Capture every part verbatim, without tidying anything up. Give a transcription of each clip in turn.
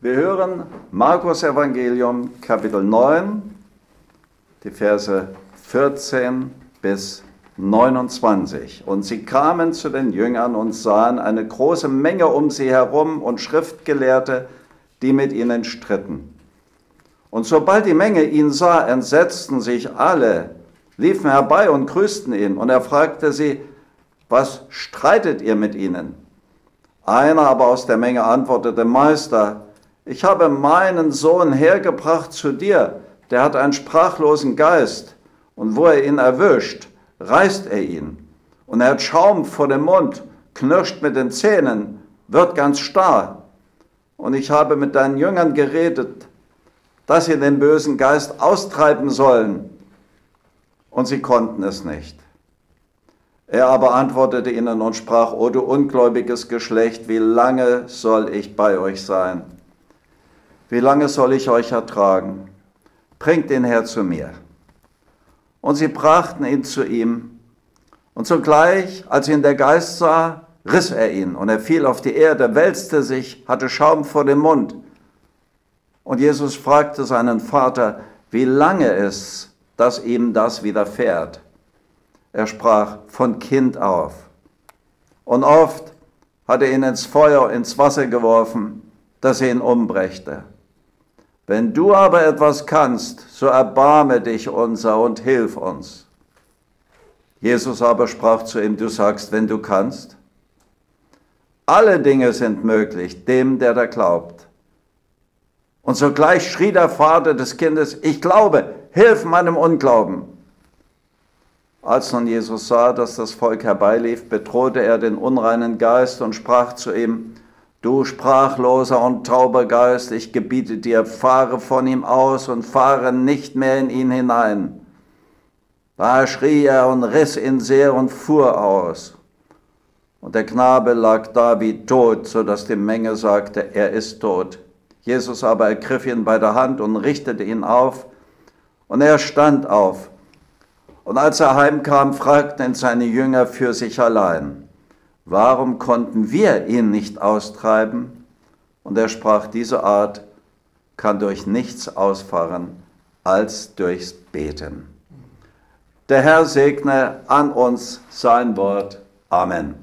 Wir hören Markus Evangelium Kapitel neun, die Verse vierzehn bis neunundzwanzig. Und sie kamen zu den Jüngern und sahen eine große Menge um sie herum und Schriftgelehrte, die mit ihnen stritten. Und sobald die Menge ihn sah, entsetzten sich alle, liefen herbei und grüßten ihn. Und er fragte sie: Was streitet ihr mit ihnen? Einer aber aus der Menge antwortete: Meister, ich habe meinen Sohn hergebracht zu dir, der hat einen sprachlosen Geist, und wo er ihn erwischt, reißt er ihn. Und er hat Schaum vor dem Mund, knirscht mit den Zähnen, wird ganz starr. Und ich habe mit deinen Jüngern geredet, dass sie den bösen Geist austreiben sollen, und sie konnten es nicht. Er aber antwortete ihnen und sprach: O du ungläubiges Geschlecht, wie lange soll ich bei euch sein? Wie lange soll ich euch ertragen? Bringt ihn her zu mir. Und sie brachten ihn zu ihm. Und sogleich, als ihn der Geist sah, riss er ihn. Und er fiel auf die Erde, wälzte sich, hatte Schaum vor dem Mund. Und Jesus fragte seinen Vater, wie lange ist, dass ihm das widerfährt. Er sprach: Von Kind auf. Und oft hat er ihn ins Feuer, ins Wasser geworfen, dass er ihn umbrächte. Wenn du aber etwas kannst, so erbarme dich unser und hilf uns. Jesus aber sprach zu ihm: Du sagst, wenn du kannst. Alle Dinge sind möglich, dem, der da glaubt. Und sogleich schrie der Vater des Kindes: Ich glaube, hilf meinem Unglauben. Als nun Jesus sah, dass das Volk herbeilief, bedrohte er den unreinen Geist und sprach zu ihm: Du sprachloser und tauber Geist, ich gebiete dir, fahre von ihm aus und fahre nicht mehr in ihn hinein. Da schrie er und riss ihn sehr und fuhr aus. Und der Knabe lag da wie tot, so dass die Menge sagte: Er ist tot. Jesus aber ergriff ihn bei der Hand und richtete ihn auf, und er stand auf. Und als er heimkam, fragten ihn seine Jünger für sich allein: Warum konnten wir ihn nicht austreiben? Und er sprach: Diese Art kann durch nichts ausfahren, als durchs Beten. Der Herr segne an uns sein Wort. Amen.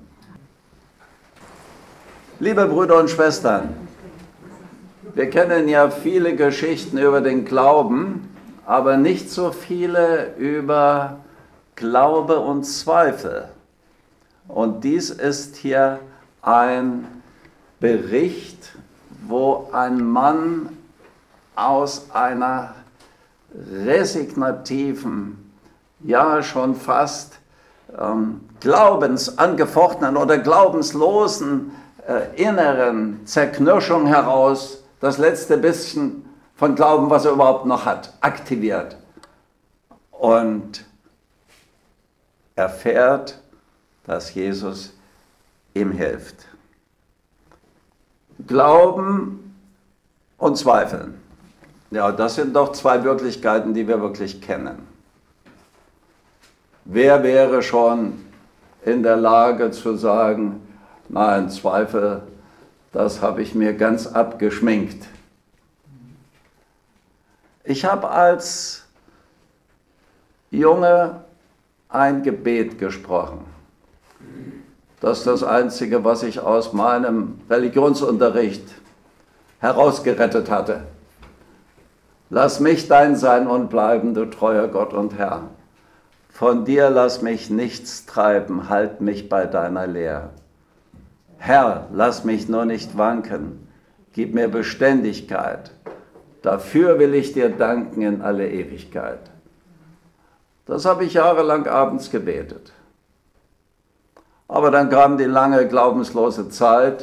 Liebe Brüder und Schwestern, wir kennen ja viele Geschichten über den Glauben, aber nicht so viele über Glaube und Zweifel. Und dies ist hier ein Bericht, wo ein Mann aus einer resignativen, ja schon fast ähm, glaubensangefechteten oder glaubenslosen äh, inneren Zerknirschung heraus das letzte bisschen von Glauben, was er überhaupt noch hat, aktiviert. Und erfährt, dass Jesus ihm hilft. Glauben und Zweifeln. Ja, das sind doch zwei Wirklichkeiten, die wir wirklich kennen. Wer wäre schon in der Lage zu sagen: Nein, Zweifel, das habe ich mir ganz abgeschminkt. Ich habe als Junge ein Gebet gesprochen. Das ist das Einzige, was ich aus meinem Religionsunterricht herausgerettet hatte. Lass mich dein sein und bleiben, du treuer Gott und Herr. Von dir lass mich nichts treiben, halt mich bei deiner Lehr. Herr, lass mich nur nicht wanken, gib mir Beständigkeit. Dafür will ich dir danken in alle Ewigkeit. Das habe ich jahrelang abends gebetet. Aber dann kam die lange glaubenslose Zeit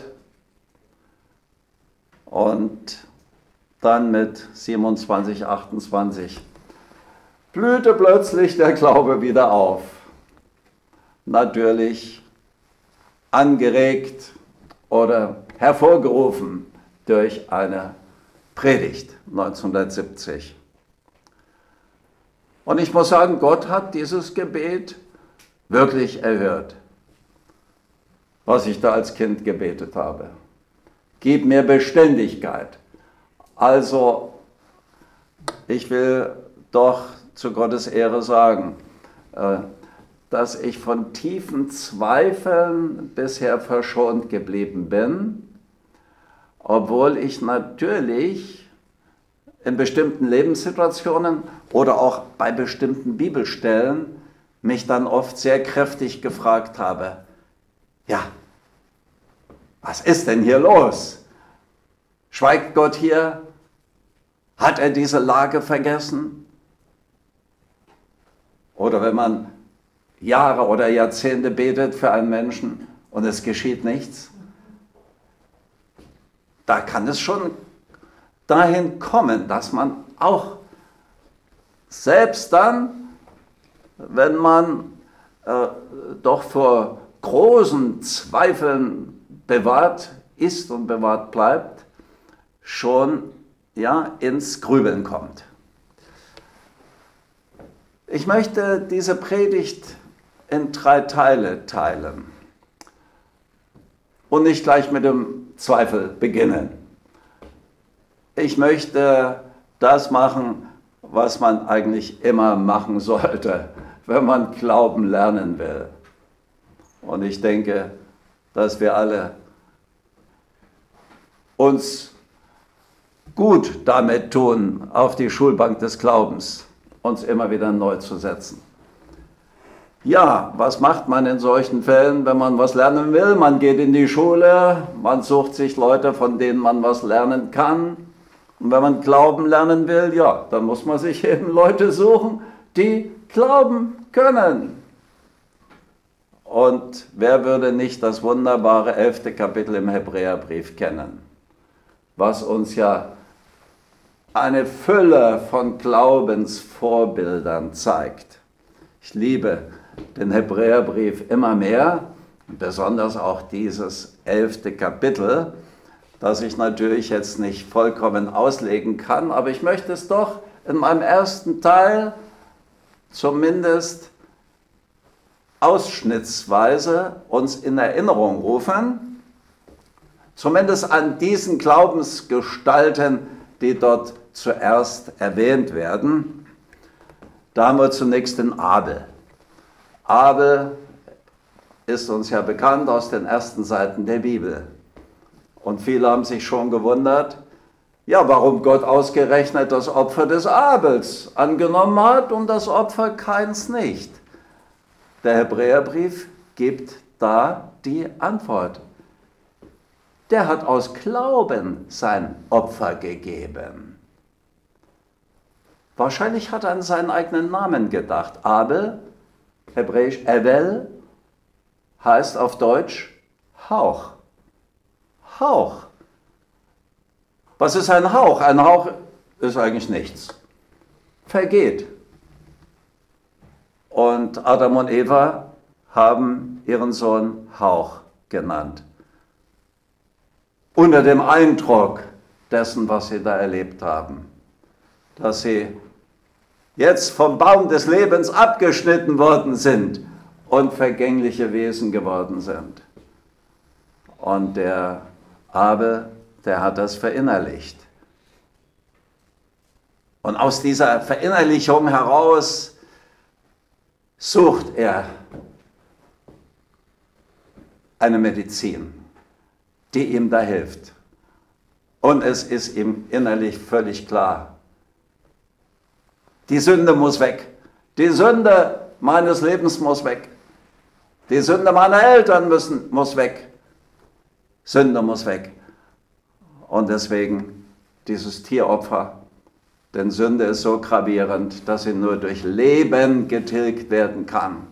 und dann mit siebenundzwanzig, achtundzwanzig blühte plötzlich der Glaube wieder auf. Natürlich angeregt oder hervorgerufen durch eine Predigt neunzehnhundertsiebzig. Und ich muss sagen, Gott hat dieses Gebet wirklich erhört, was ich da als Kind gebetet habe. Gib mir Beständigkeit, Also, ich will doch zu Gottes Ehre sagen, dass ich von tiefen Zweifeln bisher verschont geblieben bin, obwohl ich natürlich in bestimmten Lebenssituationen oder auch bei bestimmten Bibelstellen mich dann oft sehr kräftig gefragt habe, ja, was ist denn hier los? Schweigt Gott hier? Hat er diese Lage vergessen? Oder wenn man Jahre oder Jahrzehnte betet für einen Menschen und es geschieht nichts, da kann es schon dahin kommen, dass man auch selbst dann, wenn man äh, doch vor großen Zweifeln bewahrt ist und bewahrt bleibt, schon ja, ins Grübeln kommt. Ich möchte diese Predigt in drei Teile teilen und nicht gleich mit dem Zweifel beginnen. Ich möchte das machen, was man eigentlich immer machen sollte, wenn man Glauben lernen will. Und ich denke, dass wir alle uns gut damit tun, auf die Schulbank des Glaubens uns immer wieder neu zu setzen. Ja, was macht man in solchen Fällen, wenn man was lernen will? Man geht in die Schule, man sucht sich Leute, von denen man was lernen kann. Und wenn man Glauben lernen will, ja, dann muss man sich eben Leute suchen, die glauben können. Und wer würde nicht das wunderbare elfte Kapitel im Hebräerbrief kennen, was uns ja eine Fülle von Glaubensvorbildern zeigt. Ich liebe den Hebräerbrief immer mehr, besonders auch dieses elfte Kapitel, das ich natürlich jetzt nicht vollkommen auslegen kann, aber ich möchte es doch in meinem ersten Teil zumindest ausschnittsweise uns in Erinnerung rufen, zumindest an diesen Glaubensgestalten, die dort zuerst erwähnt werden. Da haben wir zunächst den Abel. Abel ist uns ja bekannt aus den ersten Seiten der Bibel. Und viele haben sich schon gewundert, ja, warum Gott ausgerechnet das Opfer des Abels angenommen hat und das Opfer Kains nicht. Der Hebräerbrief gibt da die Antwort. Der hat aus Glauben sein Opfer gegeben. Wahrscheinlich hat er an seinen eigenen Namen gedacht. Abel, hebräisch Evel, heißt auf Deutsch Hauch. Hauch. Was ist ein Hauch? Ein Hauch ist eigentlich nichts. Vergeht. Und Adam und Eva haben ihren Sohn Hauch genannt. Unter dem Eindruck dessen, was sie da erlebt haben. Dass sie jetzt vom Baum des Lebens abgeschnitten worden sind und vergängliche Wesen geworden sind. Und der Abel, der hat das verinnerlicht. Und aus dieser Verinnerlichung heraus sucht er eine Medizin, die ihm da hilft. Und es ist ihm innerlich völlig klar, die Sünde muss weg. Die Sünde meines Lebens muss weg. Die Sünde meiner Eltern müssen, muss weg. Sünde muss weg. Und deswegen dieses Tieropfer, denn Sünde ist so gravierend, dass sie nur durch Leben getilgt werden kann.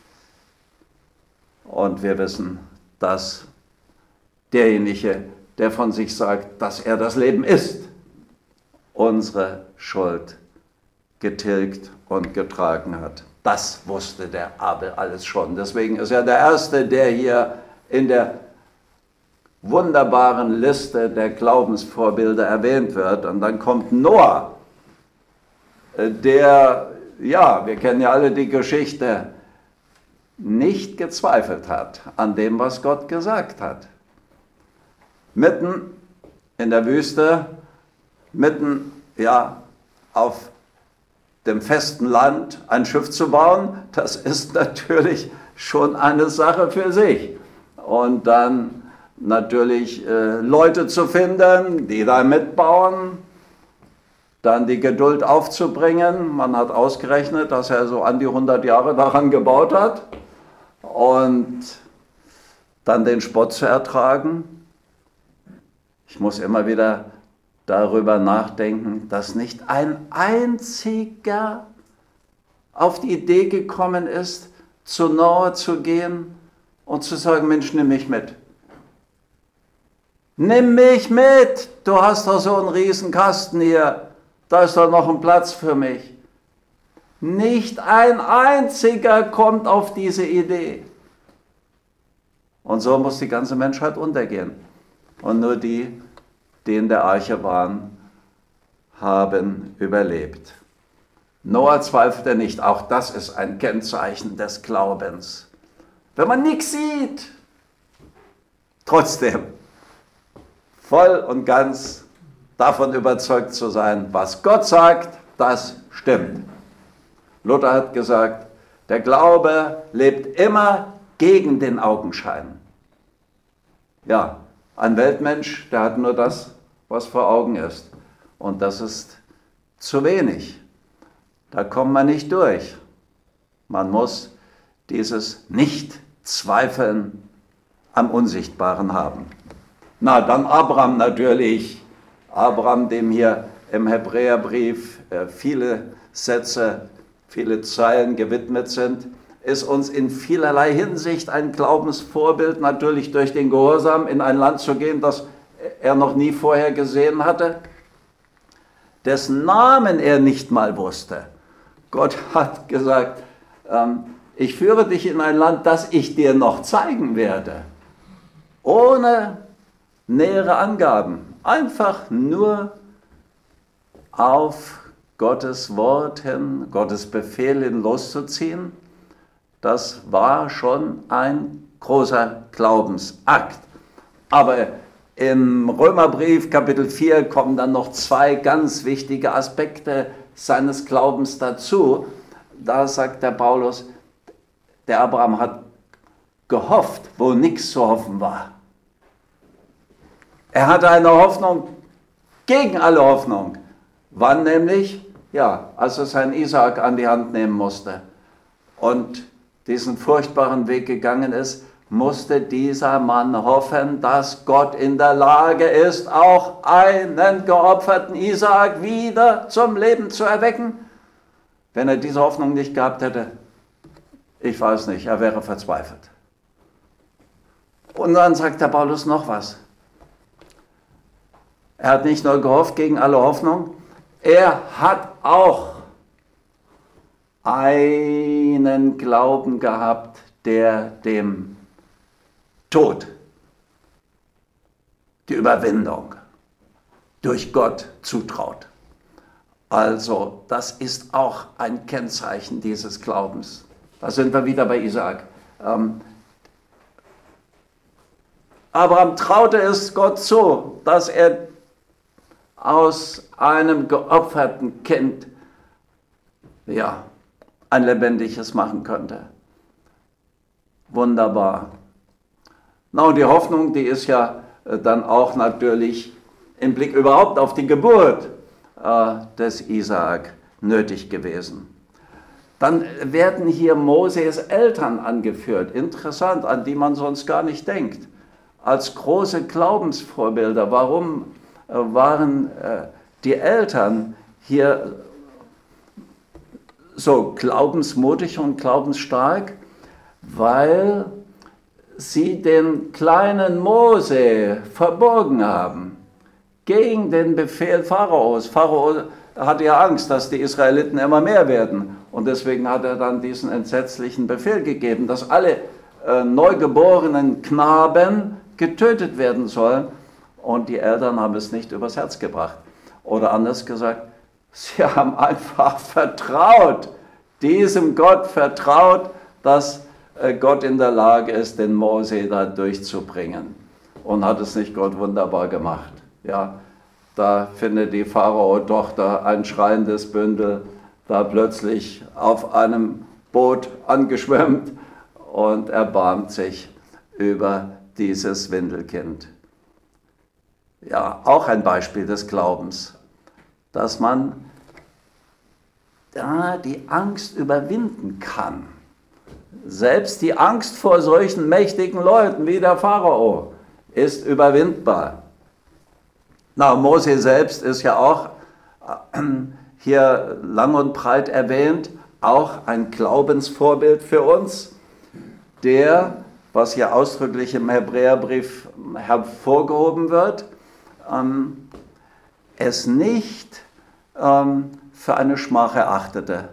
Und wir wissen, dass derjenige, der von sich sagt, dass er das Leben ist, unsere Schuld getilgt und getragen hat. Das wusste der Abel alles schon. Deswegen ist er der Erste, der hier in der wunderbaren Liste der Glaubensvorbilder erwähnt wird. Und dann kommt Noah, der, ja, wir kennen ja alle die Geschichte, nicht gezweifelt hat an dem, was Gott gesagt hat. Mitten in der Wüste mitten ja, auf dem festen Land ein Schiff zu bauen, das ist natürlich schon eine Sache für sich. Und dann natürlich äh, Leute zu finden, die da mitbauen, dann die Geduld aufzubringen. Man hat ausgerechnet, dass er so an die hundert Jahre daran gebaut hat und dann den Spott zu ertragen. Ich muss immer wieder darüber nachdenken, dass nicht ein einziger auf die Idee gekommen ist, zu Noah zu gehen und zu sagen, Mensch, nimm mich mit. Nimm mich mit, du hast doch so einen riesen Kasten hier, da ist doch noch ein Platz für mich. Nicht ein einziger kommt auf diese Idee. Und so muss die ganze Menschheit untergehen. Und nur die, die in der Arche waren, haben überlebt. Noah zweifelte nicht, auch das ist ein Kennzeichen des Glaubens. Wenn man nichts sieht, trotzdem voll und ganz davon überzeugt zu sein, was Gott sagt, das stimmt. Luther hat gesagt, der Glaube lebt immer gegen den Augenschein. Ja, ein Weltmensch, der hat nur das, was vor Augen ist. Und das ist zu wenig. Da kommt man nicht durch. Man muss dieses Nicht-Zweifeln am Unsichtbaren haben. Na, dann Abraham natürlich. Abraham, dem hier im Hebräerbrief äh, viele Sätze, viele Zeilen gewidmet sind, ist uns in vielerlei Hinsicht ein Glaubensvorbild, natürlich durch den Gehorsam in ein Land zu gehen, das er noch nie vorher gesehen hatte, dessen Namen er nicht mal wusste. Gott hat gesagt, ähm, ich führe dich in ein Land, das ich dir noch zeigen werde. Ohne nähere Angaben. Einfach nur auf Gottes Wort hin, Gottes Befehl hin loszuziehen. Das war schon ein großer Glaubensakt. Aber im Römerbrief Kapitel vier kommen dann noch zwei ganz wichtige Aspekte seines Glaubens dazu. Da sagt der Paulus, der Abraham hat gehofft, wo nichts zu hoffen war. Er hatte eine Hoffnung gegen alle Hoffnung. Wann nämlich? Ja, als er seinen Isaak an die Hand nehmen musste und diesen furchtbaren Weg gegangen ist, musste dieser Mann hoffen, dass Gott in der Lage ist, auch einen geopferten Isaak wieder zum Leben zu erwecken. Wenn er diese Hoffnung nicht gehabt hätte, ich weiß nicht, er wäre verzweifelt. Und dann sagt der Paulus noch was. Er hat nicht nur gehofft gegen alle Hoffnung, er hat auch einen Glauben gehabt, der dem Tod, die Überwindung durch Gott zutraut. Also das ist auch ein Kennzeichen dieses Glaubens. Da sind wir wieder bei Isaak. Ähm, Abraham traute es Gott zu, dass er aus einem geopferten Kind ja, ein lebendiges machen könnte. Wunderbar. Na, und die Hoffnung, die ist ja äh, dann auch natürlich im Blick überhaupt auf die Geburt äh, des Isaak nötig gewesen. Dann werden hier Moses Eltern angeführt, interessant, an die man sonst gar nicht denkt, als große Glaubensvorbilder. Warum äh, waren äh, die Eltern hier so glaubensmutig und glaubensstark? Weil sie den kleinen Mose verborgen haben gegen den Befehl Pharaos. Pharao hatte ja Angst, dass die Israeliten immer mehr werden. Und deswegen hat er dann diesen entsetzlichen Befehl gegeben, dass alle äh, neugeborenen Knaben getötet werden sollen. Und die Eltern haben es nicht übers Herz gebracht. Oder anders gesagt, sie haben einfach vertraut, diesem Gott vertraut, dass äh, Gott in der Lage ist, den Mose da durchzubringen. Und hat es nicht Gott wunderbar gemacht. Ja, da findet die Pharao-Tochter ein schreiendes Bündel da plötzlich auf einem Boot angeschwemmt und erbarmt sich über dieses Windelkind. Ja, auch ein Beispiel des Glaubens, dass man da die Angst überwinden kann. Selbst die Angst vor solchen mächtigen Leuten wie der Pharao ist überwindbar. Na, Mose selbst ist ja auch hier lang und breit erwähnt, auch ein Glaubensvorbild für uns, der, was hier ausdrücklich im Hebräerbrief hervorgehoben wird, ähm, es nicht ähm, für eine Schmach erachtete,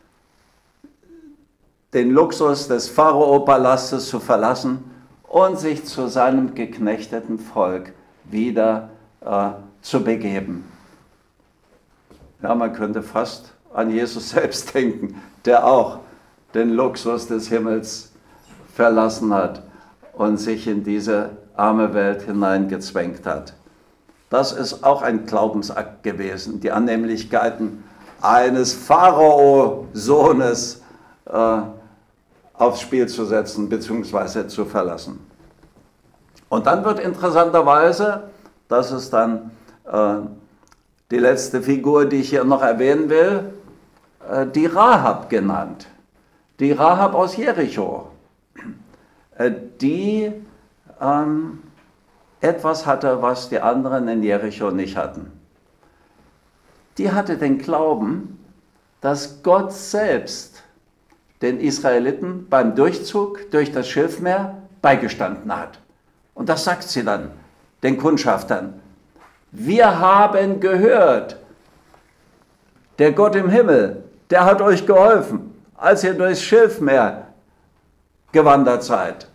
den Luxus des Pharao-Palastes zu verlassen und sich zu seinem geknechteten Volk wieder äh, zu begeben. Ja, man könnte fast an Jesus selbst denken, der auch den Luxus des Himmels verlassen hat und sich in diese arme Welt hineingezwängt hat. Das ist auch ein Glaubensakt gewesen, die Annehmlichkeiten eines Pharao-Sohnes äh, aufs Spiel zu setzen bzw. zu verlassen. Und dann wird interessanterweise, das ist dann äh, die letzte Figur, die ich hier noch erwähnen will, äh, die Rahab genannt. Die Rahab aus Jericho, äh, die ähm, etwas hatte, was die anderen in Jericho nicht hatten. Die hatte den Glauben, dass Gott selbst den Israeliten beim Durchzug durch das Schilfmeer beigestanden hat. Und das sagt sie dann den Kundschaftern. Wir haben gehört, der Gott im Himmel, der hat euch geholfen, als ihr durchs Schilfmeer gewandert seid.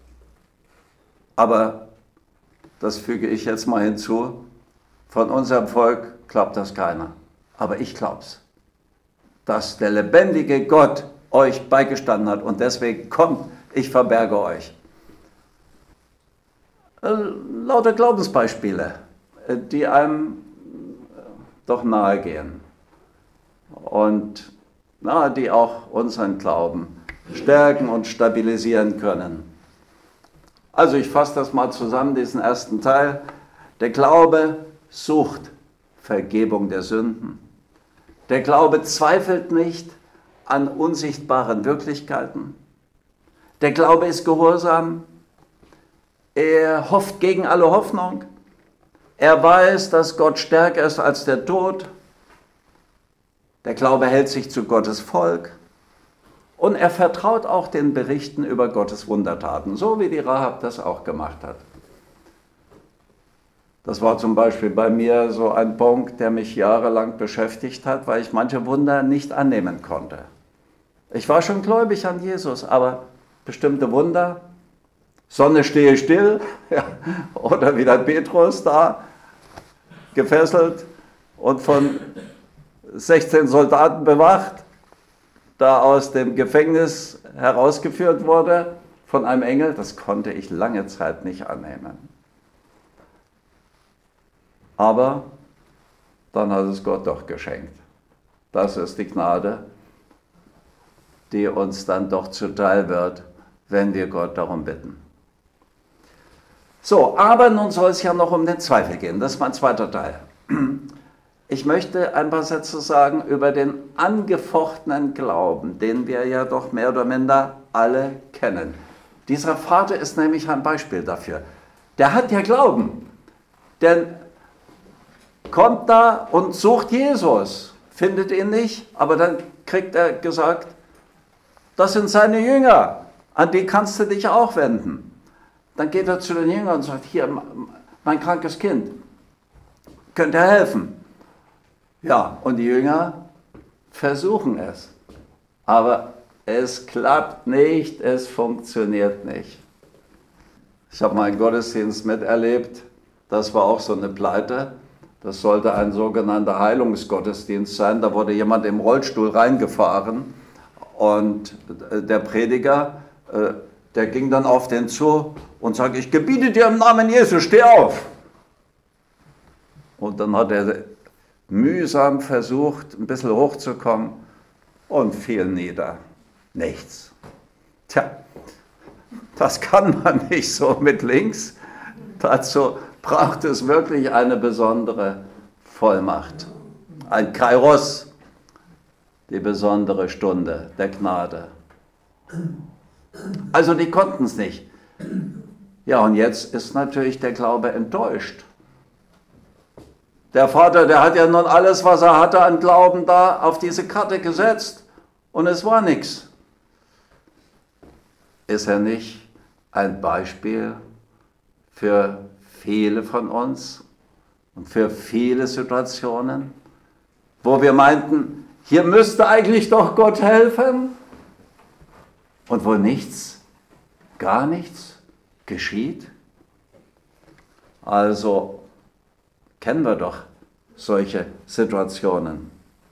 Aber, das füge ich jetzt mal hinzu, von unserem Volk glaubt das keiner. Aber ich glaub's, dass der lebendige Gott euch beigestanden hat und deswegen kommt, ich verberge euch. Äh, lauter Glaubensbeispiele, äh, die einem äh, doch nahe gehen und na, die auch unseren Glauben stärken und stabilisieren können. Also ich fasse das mal zusammen, diesen ersten Teil. Der Glaube sucht Vergebung der Sünden. Der Glaube zweifelt nicht an unsichtbaren Wirklichkeiten. Der Glaube ist gehorsam. Er hofft gegen alle Hoffnung. Er weiß, dass Gott stärker ist als der Tod. Der Glaube hält sich zu Gottes Volk. Und er vertraut auch den Berichten über Gottes Wundertaten, so wie die Rahab das auch gemacht hat. Das war zum Beispiel bei mir so ein Punkt, der mich jahrelang beschäftigt hat, weil ich manche Wunder nicht annehmen konnte. Ich war schon gläubig an Jesus, aber bestimmte Wunder, Sonne stehe still, ja, oder wie der Petrus da, gefesselt und von sechzehn Soldaten bewacht, da aus dem Gefängnis herausgeführt wurde von einem Engel, das konnte ich lange Zeit nicht annehmen. Aber dann hat es Gott doch geschenkt. Das ist die Gnade, die uns dann doch zuteil wird, wenn wir Gott darum bitten. So, aber nun soll es ja noch um den Zweifel gehen. Das ist mein zweiter Teil. Ich möchte ein paar Sätze sagen über den angefochtenen Glauben, den wir ja doch mehr oder minder alle kennen. Dieser Vater ist nämlich ein Beispiel dafür. Der hat ja Glauben, denn kommt da und sucht Jesus, findet ihn nicht, aber dann kriegt er gesagt, das sind seine Jünger, an die kannst du dich auch wenden. Dann geht er zu den Jüngern und sagt, hier, mein krankes Kind, könnt ihr helfen? Ja, und die Jünger versuchen es, aber es klappt nicht, es funktioniert nicht. Ich habe mal einen Gottesdienst miterlebt, das war auch so eine Pleite. Das sollte ein sogenannter Heilungsgottesdienst sein. Da wurde jemand im Rollstuhl reingefahren und der Prediger, der ging dann auf den zu und sagte, ich gebiete dir im Namen Jesu, steh auf. Und dann hat er mühsam versucht, ein bisschen hochzukommen und fiel nieder. Nichts. Tja, das kann man nicht so mit links. Dazu braucht es wirklich eine besondere Vollmacht. Ein Kairos, die besondere Stunde der Gnade. Also die konnten es nicht. Ja, und jetzt ist natürlich der Glaube enttäuscht. Der Vater, der hat ja nun alles, was er hatte an Glauben da auf diese Karte gesetzt und es war nichts. Ist er nicht ein Beispiel für viele von uns und für viele Situationen, wo wir meinten, hier müsste eigentlich doch Gott helfen und wo nichts, gar nichts geschieht? Also kennen wir doch solche Situationen.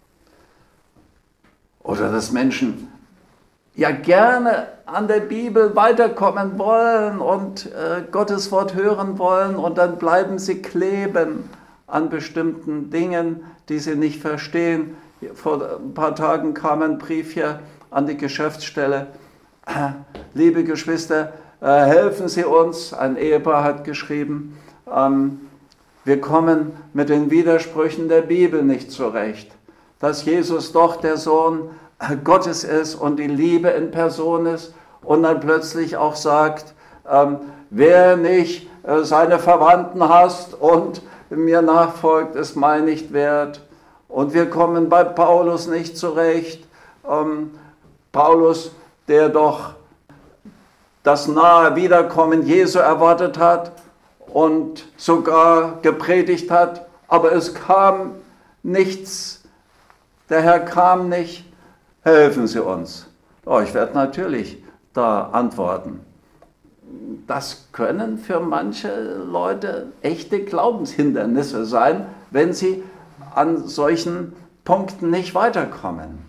Oder dass Menschen ja gerne an der Bibel weiterkommen wollen und äh, Gottes Wort hören wollen und dann bleiben sie kleben an bestimmten Dingen, die sie nicht verstehen. Vor ein paar Tagen kam ein Brief hier an die Geschäftsstelle. Liebe Geschwister, äh, helfen Sie uns. Ein Ehepaar hat geschrieben, ähm, wir kommen mit den Widersprüchen der Bibel nicht zurecht. Dass Jesus doch der Sohn Gottes ist und die Liebe in Person ist und dann plötzlich auch sagt, ähm, wer nicht äh, seine Verwandten hasst und mir nachfolgt, ist mein nicht wert. Und wir kommen bei Paulus nicht zurecht. Ähm, Paulus, der doch das nahe Wiederkommen Jesu erwartet hat und sogar gepredigt hat, aber es kam nichts, der Herr kam nicht. Helfen Sie uns. Oh, ich werde natürlich da antworten. Das können für manche Leute echte Glaubenshindernisse sein, wenn sie an solchen Punkten nicht weiterkommen.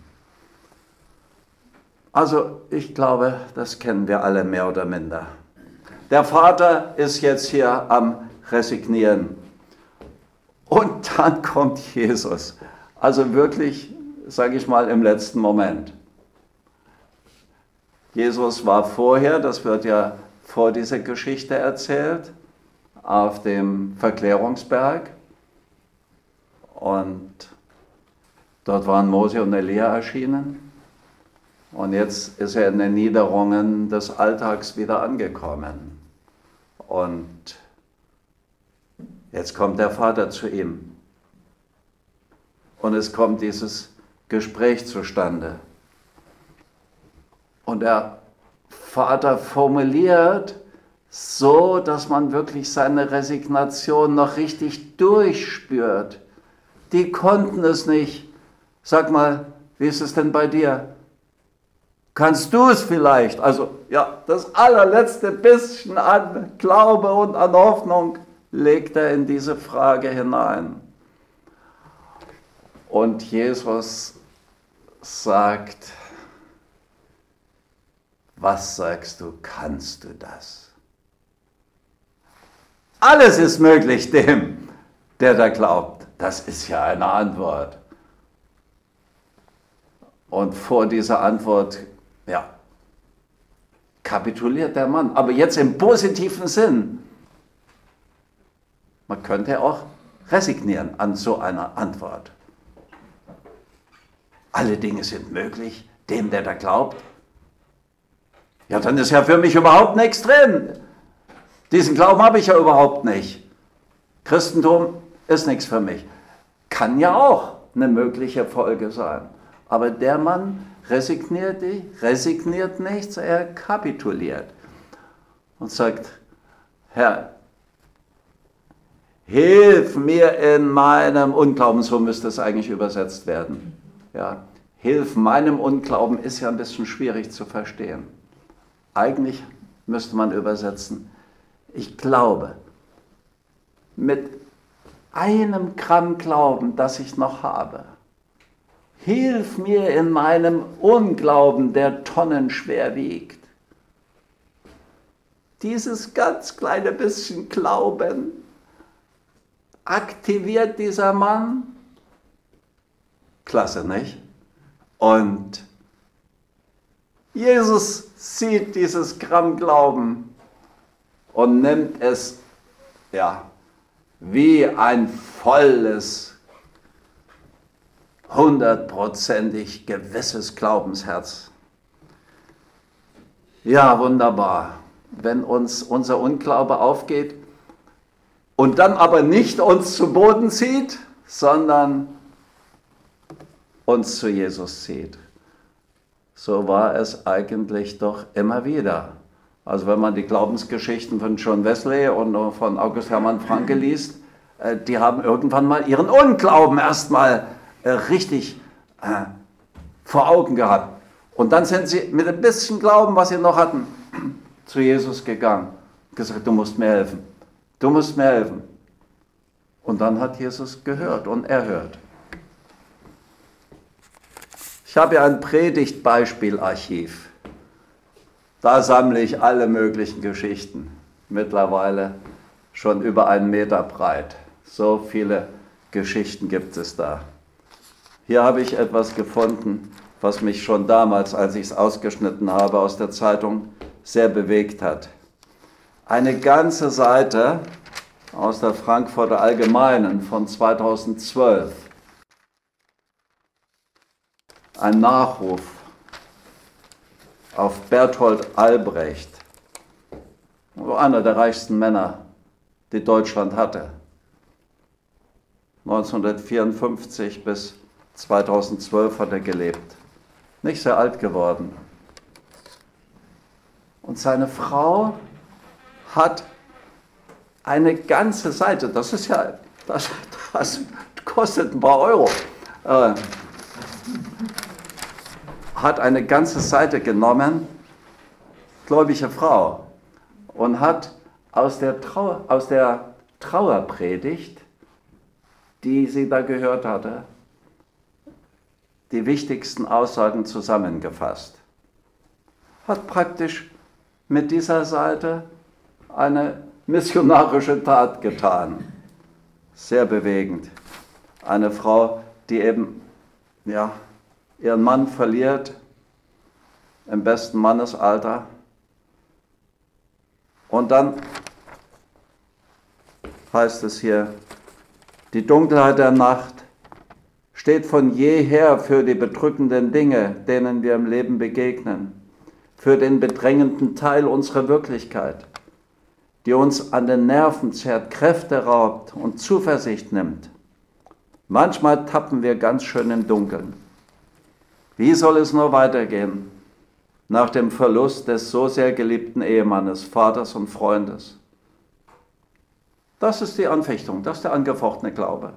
Also ich glaube, das kennen wir alle mehr oder minder. Der Vater ist jetzt hier am Resignieren. Und dann kommt Jesus. Also wirklich, sage ich mal, im letzten Moment. Jesus war vorher, das wird ja vor dieser Geschichte erzählt, auf dem Verklärungsberg. Und dort waren Mose und Elia erschienen. Und jetzt ist er in den Niederungen des Alltags wieder angekommen. Und jetzt kommt der Vater zu ihm. Und es kommt dieses Gespräch zustande. Und der Vater formuliert so, dass man wirklich seine Resignation noch richtig durchspürt. Die konnten es nicht. Sag mal, wie ist es denn bei dir? Kannst du es vielleicht? Also ja, das allerletzte bisschen an Glaube und an Hoffnung legt er in diese Frage hinein. Und Jesus sagt, was sagst du, kannst du das? Alles ist möglich dem, der da glaubt. Das ist ja eine Antwort. Und vor dieser Antwort, ja, kapituliert der Mann. Aber jetzt im positiven Sinn. Man könnte auch resignieren an so einer Antwort. Alle Dinge sind möglich, dem, der da glaubt. Ja, dann ist ja für mich überhaupt nichts drin. Diesen Glauben habe ich ja überhaupt nicht. Christentum ist nichts für mich. Kann ja auch eine mögliche Folge sein. Aber der Mann resigniert, resigniert nichts, er kapituliert und sagt, Herr, hilf mir in meinem Unglauben, so müsste es eigentlich übersetzt werden. Ja, hilf meinem Unglauben ist ja ein bisschen schwierig zu verstehen. Eigentlich müsste man übersetzen, ich glaube, mit einem Gramm Glauben, das ich noch habe, hilf mir in meinem Unglauben, der tonnenschwer wiegt. Dieses ganz kleine bisschen Glauben, aktiviert dieser Mann. Klasse, nicht? Und Jesus sieht dieses Gramm Glauben und nimmt es, ja, wie ein volles, hundertprozentig gewisses Glaubensherz. Ja, wunderbar. Wenn uns unser Unglaube aufgeht und dann aber nicht uns zu Boden zieht, sondern uns zu Jesus zieht. So war es eigentlich doch immer wieder. Also wenn man die Glaubensgeschichten von John Wesley und von August Hermann Francke liest, die haben irgendwann mal ihren Unglauben erstmal richtig vor Augen gehabt. Und dann sind sie mit ein bisschen Glauben, was sie noch hatten, zu Jesus gegangen und gesagt, du musst mir helfen, du musst mir helfen. Und dann hat Jesus gehört und erhört. Ich habe ja ein Predigtbeispielarchiv. Da sammle ich alle möglichen Geschichten, mittlerweile schon über einen Meter breit. So viele Geschichten gibt es da. Hier habe ich etwas gefunden, was mich schon damals, als ich es ausgeschnitten habe aus der Zeitung, sehr bewegt hat. Eine ganze Seite aus der Frankfurter Allgemeinen von zweitausendzwölf. Ein Nachruf auf Bertolt Albrecht, einer der reichsten Männer, die Deutschland hatte. neunzehnhundertvierundfünfzig bis zweitausendzwölf hat er gelebt. Nicht sehr alt geworden. Und seine Frau hat eine ganze Seite, das ist ja, das, das kostet ein paar Euro, äh, hat eine ganze Seite genommen, gläubige Frau, und hat aus der, Trauer, aus der Trauerpredigt, die sie da gehört hatte, die wichtigsten Aussagen zusammengefasst. Hat praktisch mit dieser Seite eine missionarische Tat getan. Sehr bewegend. Eine Frau, die eben, ja, ihren Mann verliert, im besten Mannesalter. Und dann heißt es hier, die Dunkelheit der Nacht steht von jeher für die bedrückenden Dinge, denen wir im Leben begegnen, für den bedrängenden Teil unserer Wirklichkeit, die uns an den Nerven zerrt, Kräfte raubt und Zuversicht nimmt. Manchmal tappen wir ganz schön im Dunkeln. Wie soll es nur weitergehen nach dem Verlust des so sehr geliebten Ehemannes, Vaters und Freundes? Das ist die Anfechtung, das ist der angefochtene Glaube.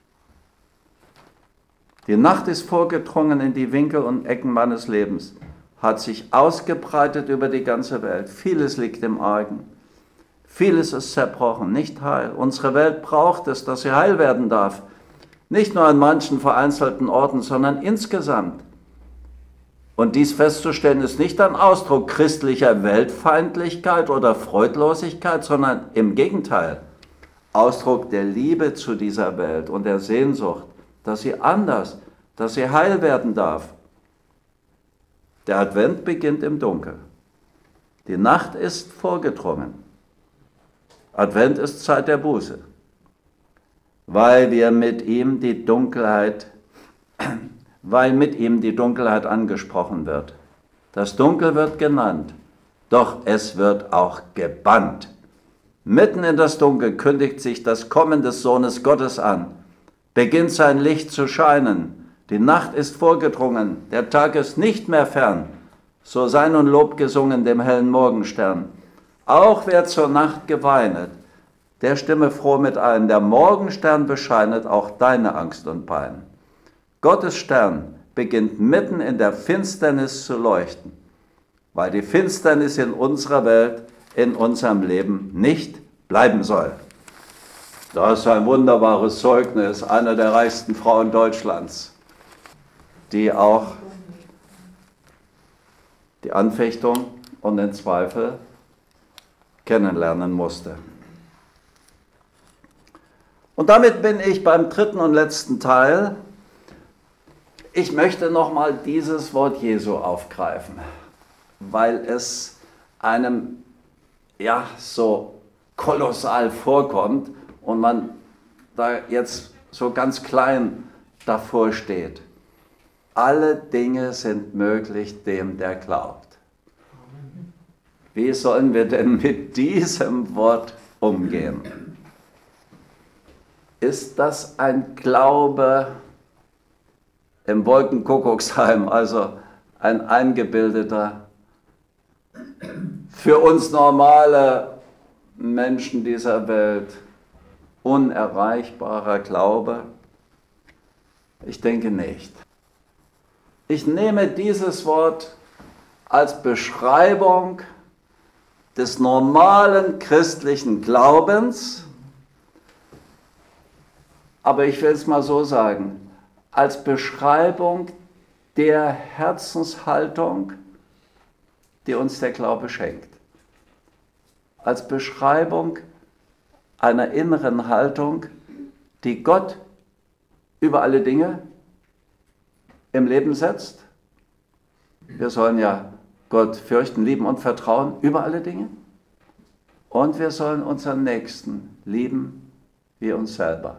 Die Nacht ist vorgedrungen in die Winkel und Ecken meines Lebens, hat sich ausgebreitet über die ganze Welt. Vieles liegt im Argen. Vieles ist zerbrochen, nicht heil. Unsere Welt braucht es, dass sie heil werden darf. Nicht nur an manchen vereinzelten Orten, sondern insgesamt. Und dies festzustellen ist nicht ein Ausdruck christlicher Weltfeindlichkeit oder Freudlosigkeit, sondern im Gegenteil, Ausdruck der Liebe zu dieser Welt und der Sehnsucht, dass sie anders, dass sie heil werden darf. Der Advent beginnt im Dunkel. Die Nacht ist vorgedrungen. Advent ist Zeit der Buße, weil wir mit ihm die Dunkelheit, weil mit ihm die Dunkelheit angesprochen wird. Das Dunkel wird genannt, doch es wird auch gebannt. Mitten in das Dunkel kündigt sich das Kommen des Sohnes Gottes an, beginnt sein Licht zu scheinen. Die Nacht ist vorgedrungen, der Tag ist nicht mehr fern. So sei nun Lob gesungen dem hellen Morgenstern. Auch wer zur Nacht geweinet, der stimme froh mit ein. Der Morgenstern bescheinet auch deine Angst und Pein. Gottes Stern beginnt mitten in der Finsternis zu leuchten, weil die Finsternis in unserer Welt, in unserem Leben nicht bleiben soll. Das ist ein wunderbares Zeugnis einer der reichsten Frauen Deutschlands, die auch die Anfechtung und den Zweifel kennenlernen musste. Und damit bin ich beim dritten und letzten Teil. Ich möchte nochmal dieses Wort Jesu aufgreifen, weil es einem ja so kolossal vorkommt und man da jetzt so ganz klein davor steht. Alle Dinge sind möglich dem, der glaubt. Wie sollen wir denn mit diesem Wort umgehen? Ist das ein Glaube im Wolkenkuckucksheim, also ein eingebildeter, für uns normale Menschen dieser Welt unerreichbarer Glaube? Ich denke nicht. Ich nehme dieses Wort als Beschreibung des normalen christlichen Glaubens, aber ich will es mal so sagen, als Beschreibung der Herzenshaltung, die uns der Glaube schenkt. Als Beschreibung einer inneren Haltung, die Gott über alle Dinge im Leben setzt. Wir sollen ja Gott fürchten, lieben und vertrauen über alle Dinge. Und wir sollen unseren Nächsten lieben wie uns selber.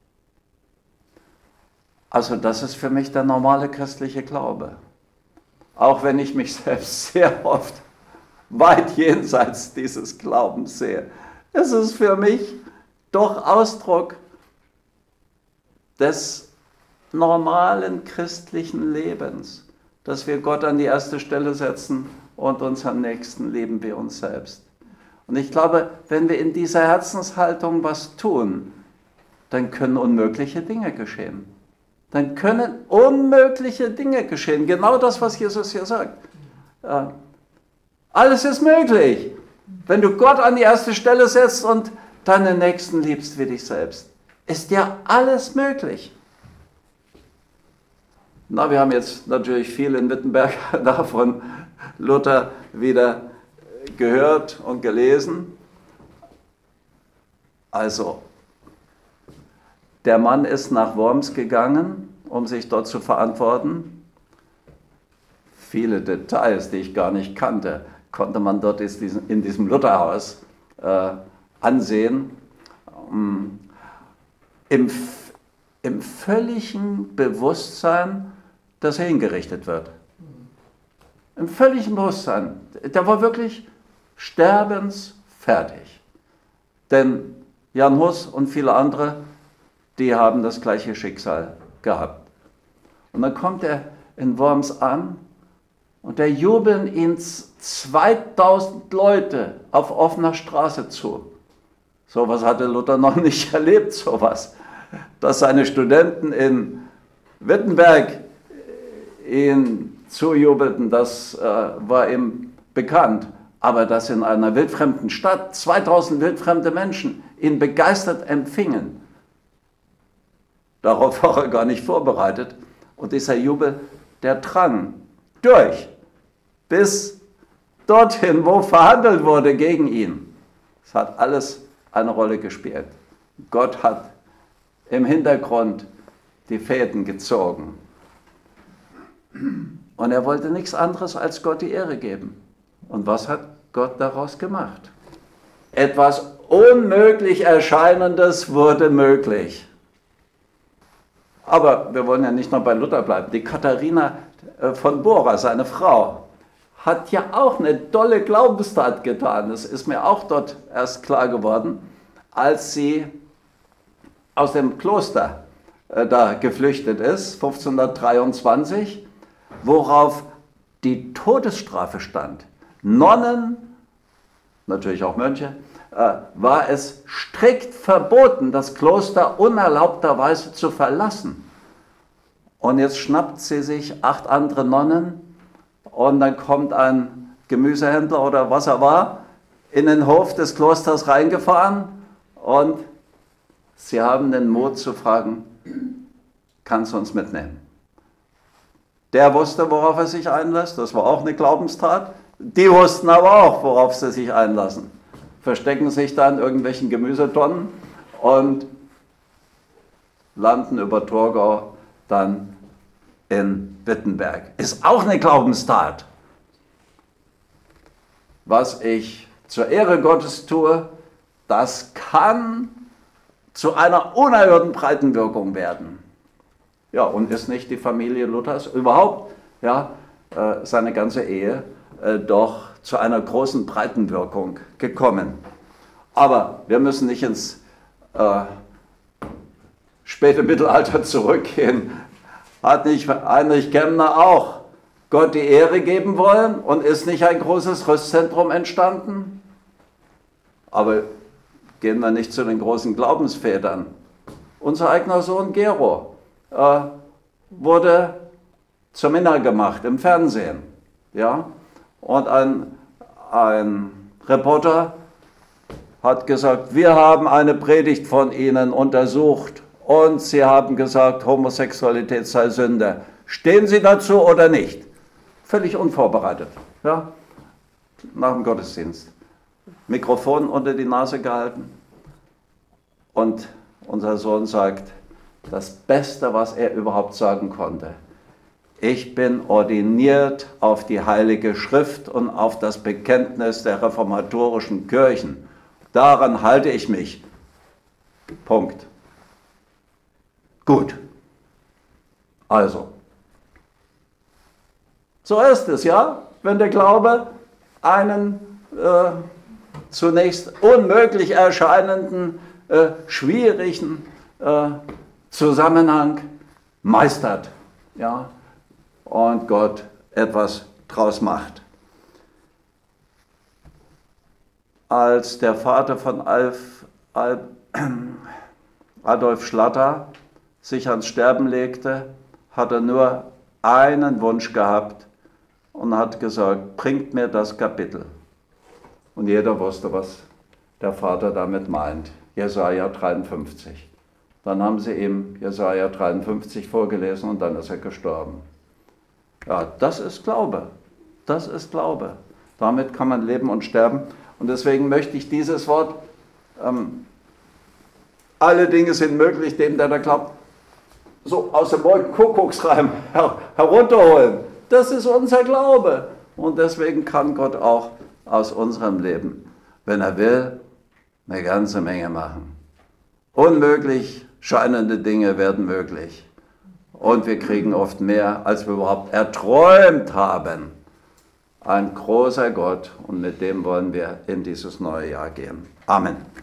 Also das ist für mich der normale christliche Glaube. Auch wenn ich mich selbst sehr oft weit jenseits dieses Glaubens sehe. Es ist für mich doch Ausdruck des normalen christlichen Lebens, dass wir Gott an die erste Stelle setzen und unseren Nächsten lieben wie uns selbst. Und ich glaube, wenn wir in dieser Herzenshaltung was tun, dann können unmögliche Dinge geschehen. Dann können unmögliche Dinge geschehen. Genau das, was Jesus hier sagt. Ja. Alles ist möglich, wenn du Gott an die erste Stelle setzt und deinen Nächsten liebst wie dich selbst. Ist ja alles möglich. Na, wir haben jetzt natürlich viel in Wittenberg davon Luther wieder gehört und gelesen. Also, der Mann ist nach Worms gegangen, um sich dort zu verantworten. Viele Details, die ich gar nicht kannte, konnte man dort in diesem Lutherhaus äh, ansehen. Im, im völligen Bewusstsein, dass er hingerichtet wird. Im völligen Bewusstsein. Der war wirklich sterbensfertig. Denn Jan Hus und viele andere, die haben das gleiche Schicksal gehabt. Und dann kommt er in Worms an und da jubeln ihm zweitausend Leute auf offener Straße zu. Sowas hatte Luther noch nicht erlebt, sowas. Dass seine Studenten in Wittenberg ihn zujubelten, das äh, war ihm bekannt. Aber dass in einer wildfremden Stadt zweitausend wildfremde Menschen ihn begeistert empfingen, darauf war er gar nicht vorbereitet. Und dieser Jubel, der drang durch bis dorthin, wo verhandelt wurde gegen ihn. Es hat alles eine Rolle gespielt. Gott hat im Hintergrund die Fäden gezogen. Und er wollte nichts anderes als Gott die Ehre geben. Und was hat Gott daraus gemacht? Etwas unmöglich Erscheinendes wurde möglich. Aber wir wollen ja nicht nur bei Luther bleiben. Die Katharina von Bora, seine Frau, hat ja auch eine tolle Glaubenstat getan. Das ist mir auch dort erst klar geworden, als sie aus dem Kloster äh, da geflüchtet ist, fünfzehnhundertdreiundzwanzig, worauf die Todesstrafe stand. Nonnen, natürlich auch Mönche, äh, war es strikt verboten, das Kloster unerlaubterweise zu verlassen. Und jetzt schnappt sie sich acht andere Nonnen und dann kommt ein Gemüsehändler oder was er war, in den Hof des Klosters reingefahren und sie haben den Mut zu fragen, kannst du uns mitnehmen? Der wusste, worauf er sich einlässt, das war auch eine Glaubenstat. Die wussten aber auch, worauf sie sich einlassen. Verstecken sich da in irgendwelchen Gemüsetonnen und landen über Torgau dann in Wittenberg. Ist auch eine Glaubenstat. Was ich zur Ehre Gottes tue, das kann zu einer unerhörten Breitenwirkung werden. Ja, und ist nicht die Familie Luthers überhaupt, ja, äh, seine ganze Ehe, äh, doch zu einer großen Breitenwirkung gekommen. Aber wir müssen nicht ins äh, späte Mittelalter zurückgehen. Hat nicht Heinrich Kemner auch Gott die Ehre geben wollen und ist nicht ein großes Rüstzentrum entstanden? Aber gehen wir nicht zu den großen Glaubensvätern. Unser eigener Sohn Gero äh, wurde zur Minna gemacht im Fernsehen. Ja? Und ein, ein Reporter hat gesagt, wir haben eine Predigt von Ihnen untersucht und Sie haben gesagt, Homosexualität sei Sünde. Stehen Sie dazu oder nicht? Völlig unvorbereitet. Ja? Nach dem Gottesdienst. Mikrofon unter die Nase gehalten. Und unser Sohn sagt, das Beste, was er überhaupt sagen konnte: Ich bin ordiniert auf die Heilige Schrift und auf das Bekenntnis der reformatorischen Kirchen. Daran halte ich mich. Punkt. Gut. Also, so ist es, ja, wenn der Glaube einen äh, zunächst unmöglich erscheinenden, äh, schwierigen äh, Zusammenhang meistert, ja, und Gott etwas draus macht. Als der Vater von Alf, Alf, Adolf Schlatter sich ans Sterben legte, hat er nur einen Wunsch gehabt und hat gesagt, bringt mir das Kapitel. Und jeder wusste, was der Vater damit meint. Jesaja dreiundfünfzig. Dann haben sie ihm Jesaja dreiundfünfzig vorgelesen und dann ist er gestorben. Ja, das ist Glaube. Das ist Glaube. Damit kann man leben und sterben. Und deswegen möchte ich dieses Wort, ähm, alle Dinge sind möglich, dem, der da glaubt, so aus dem Wolkenkuckucksreim her herunterholen. Das ist unser Glaube. Und deswegen kann Gott auch aus unserem Leben, wenn er will, eine ganze Menge machen. Unmöglich scheinende Dinge werden möglich. Und wir kriegen oft mehr, als wir überhaupt erträumt haben. Ein großer Gott, und mit dem wollen wir in dieses neue Jahr gehen. Amen.